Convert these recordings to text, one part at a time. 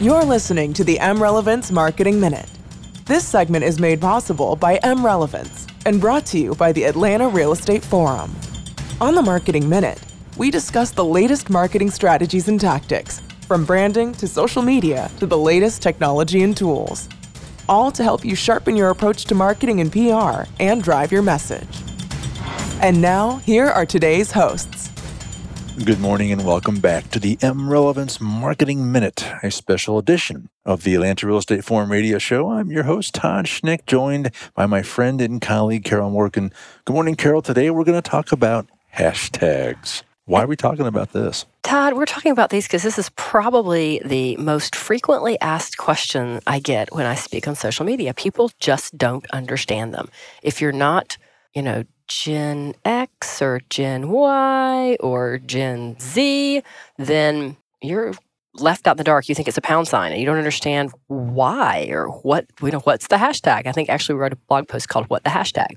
You're listening to the mRelevance Marketing Minute. This segment is made possible by mRelevance and brought to you by the Atlanta Real Estate Forum. On the Marketing Minute, we discuss the latest marketing strategies and tactics, from branding to social media to the latest technology and tools, all to help you sharpen your approach to marketing and PR and drive your message. And now, here are today's hosts. Good morning and welcome back to the mRelevance Marketing Minute, a special edition of the Atlanta Real Estate Forum radio show. I'm your host, Todd Schnick, joined by my friend and colleague, Carol Morgan. Good morning, Carol. Today we're going to talk about hashtags. Why are we talking about this? Todd, we're talking about these because this is probably the most frequently asked question I get when I speak on social media. People just don't understand them. If you're not, Gen X or Gen Y or Gen Z, then you're left out in the dark. You think it's a pound sign and you don't understand why or what's the hashtag. I think actually we wrote a blog post called What the Hashtag.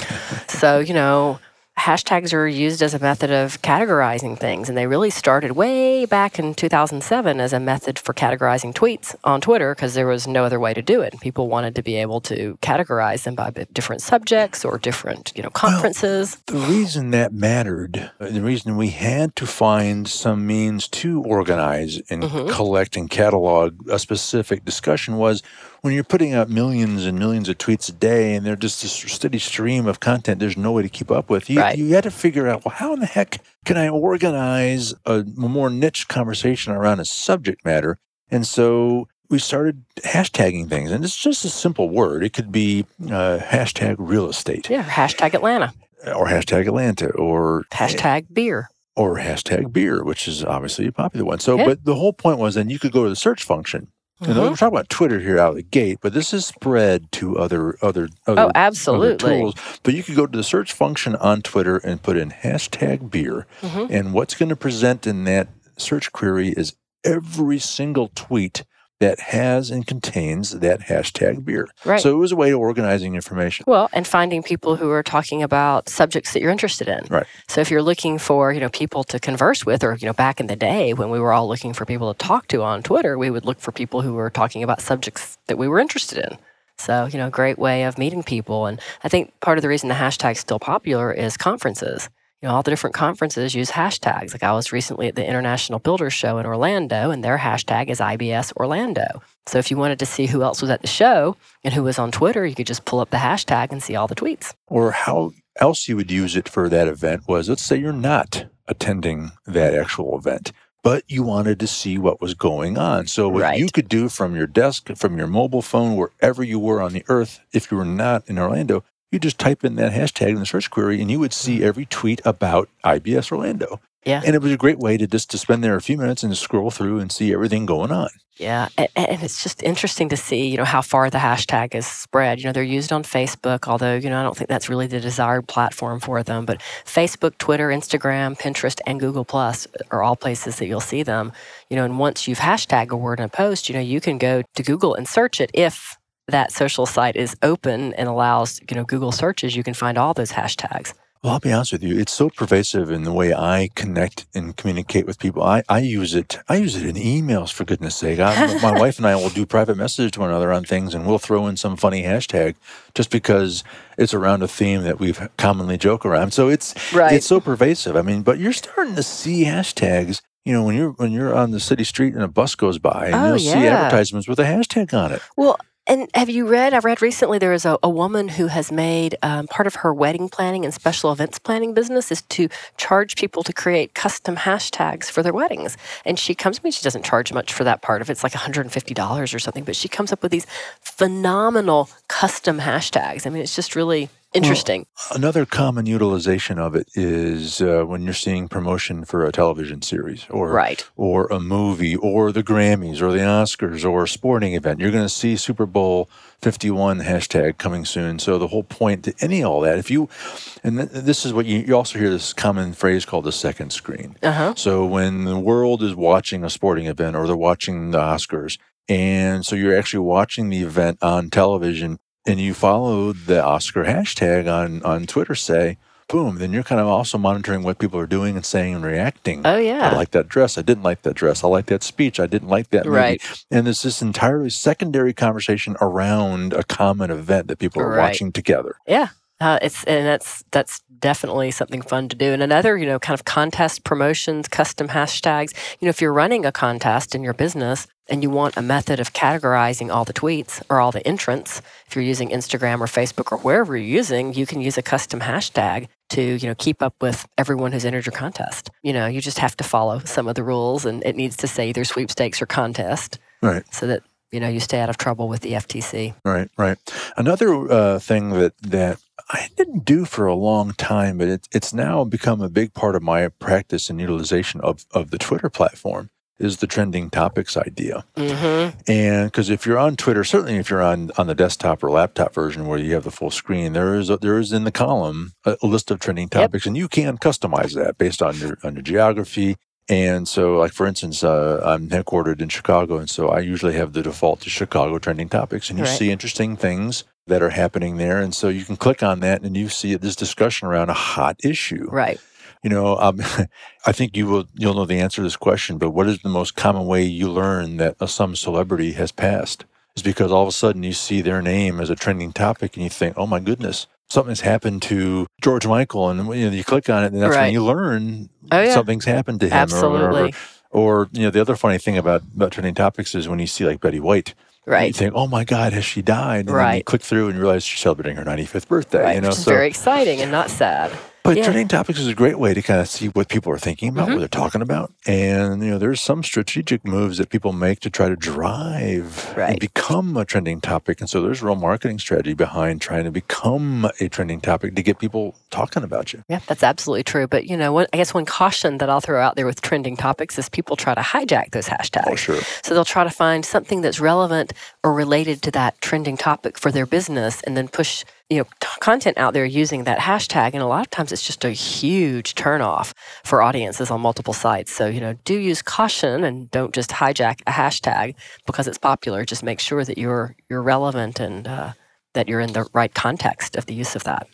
So, hashtags are used as a method of categorizing things, and they really started way back in 2007 as a method for categorizing tweets on Twitter because there was no other way to do it. People wanted to be able to categorize them by different subjects or different, conferences. Well, the reason that mattered, the reason we had to find some means to organize and collect and catalog a specific discussion was when you're putting out millions and millions of tweets a day and they're just this steady stream of content there's no way to keep up with, you had to figure out, well, how in the heck can I organize a more niche conversation around a subject matter? And so we started hashtagging things. And it's just a simple word. It could be hashtag real estate. Yeah, or hashtag Atlanta. Or hashtag Atlanta. Or hashtag beer. Or hashtag beer, which is obviously a popular one. So, But the whole point was then you could go to the search function. We're talking about Twitter here out of the gate, but this is spread to other absolutely. Other tools. But you could go to the search function on Twitter and put in hashtag beer. And what's going to present in that search query is every single tweet that has and contains that hashtag beer. Right. So it was a way of organizing information. Well, and finding people who are talking about subjects that you're interested in. Right. So if you're looking for, people to converse with, or, back in the day when we were all looking for people to talk to on Twitter, we would look for people who were talking about subjects that we were interested in. So, great way of meeting people. And I think part of the reason the hashtag's still popular is conferences. All the different conferences use hashtags. Like I was recently at the International Builders Show in Orlando, and their hashtag is IBS Orlando. So if you wanted to see who else was at the show and who was on Twitter, you could just pull up the hashtag and see all the tweets. Or how else you would use it for that event was, let's say you're not attending that actual event, but you wanted to see what was going on. So what you could do from your desk, from your mobile phone, wherever you were on the earth, if you were not in Orlando, you just type in that hashtag in the search query and you would see every tweet about IBS Orlando. Yeah. And it was a great way to spend there a few minutes and scroll through and see everything going on. Yeah. And it's just interesting to see, how far the hashtag is spread. They're used on Facebook, although, I don't think that's really the desired platform for them. But Facebook, Twitter, Instagram, Pinterest, and Google Plus are all places that you'll see them. And once you've hashtagged a word in a post, you can go to Google and search it if that social site is open and allows, Google searches, you can find all those hashtags. Well, I'll be honest with you. It's so pervasive in the way I connect and communicate with people. I use it in emails, for goodness sake. My wife and I will do private messages to one another on things, and we'll throw in some funny hashtag just because it's around a theme that we've commonly joke around. So it's so pervasive. But you're starting to see hashtags. When you're on the city street and a bus goes by, and you'll see advertisements with a hashtag on it. Well, and have you read, I read recently there is a woman who has made part of her wedding planning and special events planning business is to charge people to create custom hashtags for their weddings. And she doesn't charge much for that part of it. It's like $150 or something, but she comes up with these phenomenal custom hashtags. It's just really interesting. Well, another common utilization of it is when you're seeing promotion for a television series or a movie or the Grammys or the Oscars or a sporting event. You're going to see Super Bowl 51 hashtag coming soon. So the whole point to all that, this is what you also hear this common phrase called the second screen. So when the world is watching a sporting event or they're watching the Oscars, and so you're actually watching the event on television, and you follow the Oscar hashtag on Twitter, say, boom, then you're kind of also monitoring what people are doing and saying and reacting. Oh, yeah. I like that dress. I didn't like that dress. I like that speech. I didn't like that movie. Right. And there's this entirely secondary conversation around a common event that people are watching together. Yeah. That's definitely something fun to do. And another, kind of contest promotions, custom hashtags. If you're running a contest in your business and you want a method of categorizing all the tweets or all the entrants, if you're using Instagram or Facebook or wherever you're using, you can use a custom hashtag to, keep up with everyone who's entered your contest. You just have to follow some of the rules, and it needs to say either sweepstakes or contest. Right. So that, you stay out of trouble with the FTC. Right. Another thing that I didn't do for a long time, but it's now become a big part of my practice and utilization of the Twitter platform, is the trending topics idea. Mm-hmm. And because if you're on Twitter, certainly if you're on the desktop or laptop version where you have the full screen, there is in the column a list of trending topics, and you can customize that based on your geography. And so, like, for instance, I'm headquartered in Chicago, and so I usually have the default to Chicago trending topics, and you see interesting things that are happening there. And so you can click on that, and you see this discussion around a hot issue. Right. I think you'll know the answer to this question, but what is the most common way you learn that some celebrity has passed? Is because all of a sudden you see their name as a trending topic, and you think, oh, my goodness, something's happened to George Michael, and you click on it, and that's when you learn something's happened to him. Absolutely. Or the other funny thing about trending topics is when you see like Betty White, right? You think, oh my God, has she died? And then you click through and you realize she's celebrating her 95th birthday. Right. Which is very exciting and not sad. But trending topics is a great way to kind of see what people are thinking about, what they're talking about. And, there's some strategic moves that people make to try to drive and become a trending topic. And so there's real marketing strategy behind trying to become a trending topic to get people talking about you. Yeah, that's absolutely true. But, I guess one caution that I'll throw out there with trending topics is people try to hijack those hashtags. Oh, sure. So they'll try to find something that's relevant or related to that trending topic for their business and then push content out there using that hashtag. And a lot of times it's just a huge turnoff for audiences on multiple sites. So, do use caution and don't just hijack a hashtag because it's popular. Just make sure that you're relevant and that you're in the right context of the use of that.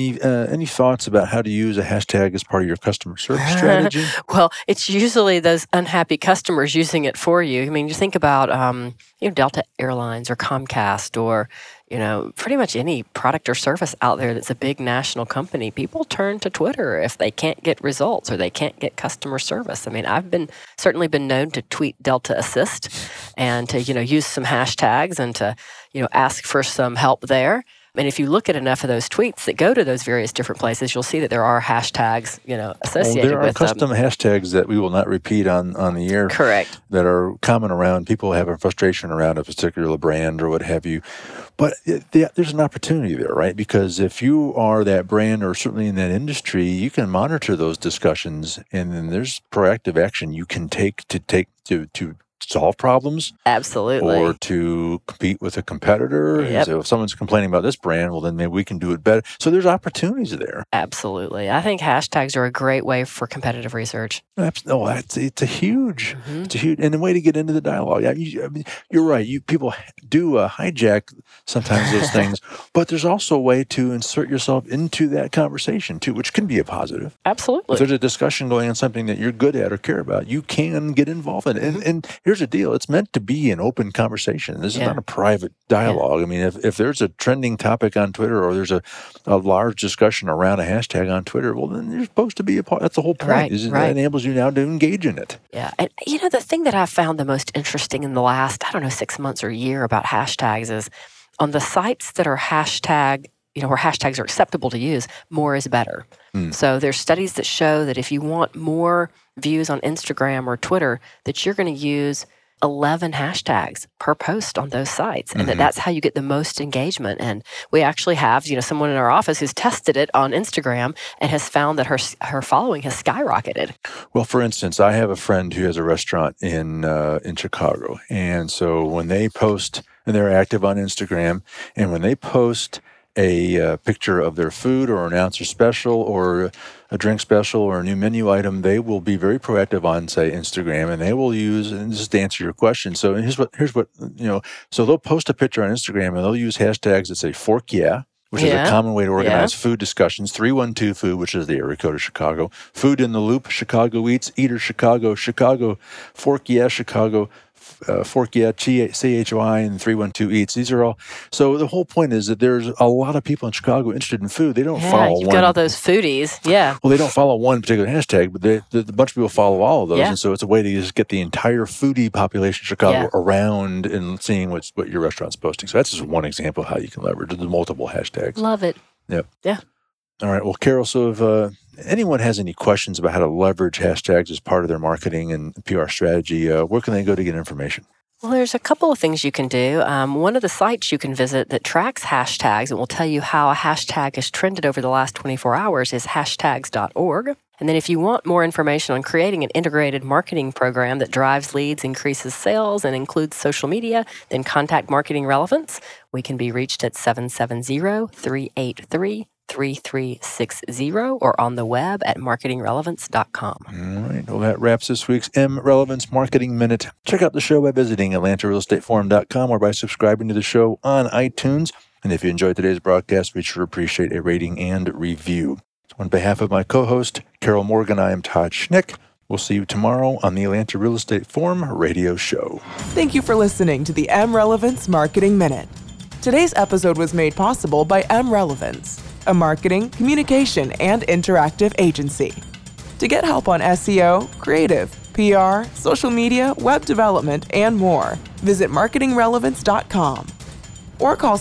Any thoughts about how to use a hashtag as part of your customer service strategy? Well, it's usually those unhappy customers using it for you. I mean, you think about Delta Airlines or Comcast or pretty much any product or service out there that's a big national company. People turn to Twitter if they can't get results or they can't get customer service. I mean, I've certainly been known to tweet Delta Assist and to use some hashtags and to ask for some help there. And if you look at enough of those tweets that go to those various different places, you'll see that there are hashtags, associated with them. There are custom hashtags that we will not repeat on the air. Correct. That are common around people having frustration around a particular brand or what have you. But there's an opportunity there, right? Because if you are that brand or certainly in that industry, you can monitor those discussions, and then there's proactive action you can take to solve problems. Absolutely. Or to compete with a competitor. Yep. So if someone's complaining about this brand, well, then maybe we can do it better. So there's opportunities there. Absolutely. I think hashtags are a great way for competitive research. It's a huge, and a way to get into the dialogue. You're right. People do hijack sometimes those things, but there's also a way to insert yourself into that conversation too, which can be a positive. Absolutely. If there's a discussion going on something that you're good at or care about, you can get involved in it. And here's the deal. It's meant to be an open conversation. This is not a private dialogue. I mean, if there's a trending topic on Twitter or there's a large discussion around a hashtag on Twitter, well, then you're supposed to be a part. That's the whole point. That enables you now to engage in it. Yeah. And, the thing that I've found the most interesting in the last, 6 months or a year about hashtags is on the sites that are hashtag, where hashtags are acceptable to use, more is better. So there's studies that show that if you want more views on Instagram or Twitter, that you're going to use 11 hashtags per post on those sites, and that's how you get the most engagement. And we actually have, someone in our office who's tested it on Instagram and has found that her following has skyrocketed. Well, for instance, I have a friend who has a restaurant in Chicago, and so when they post, and they're active on Instagram, and when they post a picture of their food or announce a special or a drink special or a new menu item, they will be very proactive on, say, Instagram, and they will use, and just to answer your question. So here's what so they'll post a picture on Instagram and they'll use hashtags that say fork yeah, which is a common way to organize food discussions. 312-FOOD, which is the area code of Chicago. Food in the Loop, Chicago Eats, Eater Chicago, Chicago, Fork Yeah Chicago, Fork Yeah CHY, and 312 Eats. These are all. So the whole point is that there's a lot of people in Chicago interested in food. They don't follow one. You've got all those foodies. Yeah. Well, they don't follow one particular hashtag, but a bunch of people follow all of those. And so it's a way to just get the entire foodie population of Chicago around and seeing what your restaurant's posting. So that's just one example of how you can leverage the multiple hashtags. Love it. Yep. Yeah. All right. Well, Carol, so if anyone has any questions about how to leverage hashtags as part of their marketing and PR strategy, where can they go to get information? Well, there's a couple of things you can do. One of the sites you can visit that tracks hashtags and will tell you how a hashtag has trended over the last 24 hours is hashtags.org. And then if you want more information on creating an integrated marketing program that drives leads, increases sales, and includes social media, then contact Marketing Relevance. We can be reached at 770-383-3360 or on the web at marketingrelevance.com. All right. Well, that wraps this week's M Relevance Marketing Minute. Check out the show by visiting AtlantaRealEstateForum.com or by subscribing to the show on iTunes. And if you enjoyed today's broadcast, we sure appreciate a rating and review. So on behalf of my co-host, Carol Morgan, I am Todd Schnick. We'll see you tomorrow on the Atlanta Real Estate Forum radio show. Thank you for listening to the M Relevance Marketing Minute. Today's episode was made possible by M Relevance, a marketing, communication, and interactive agency. To get help on SEO, creative, PR, social media, web development, and more, visit marketingrelevance.com or call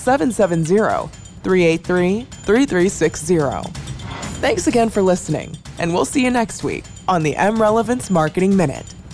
770-383-3360. Thanks again for listening, and we'll see you next week on the M Relevance Marketing Minute.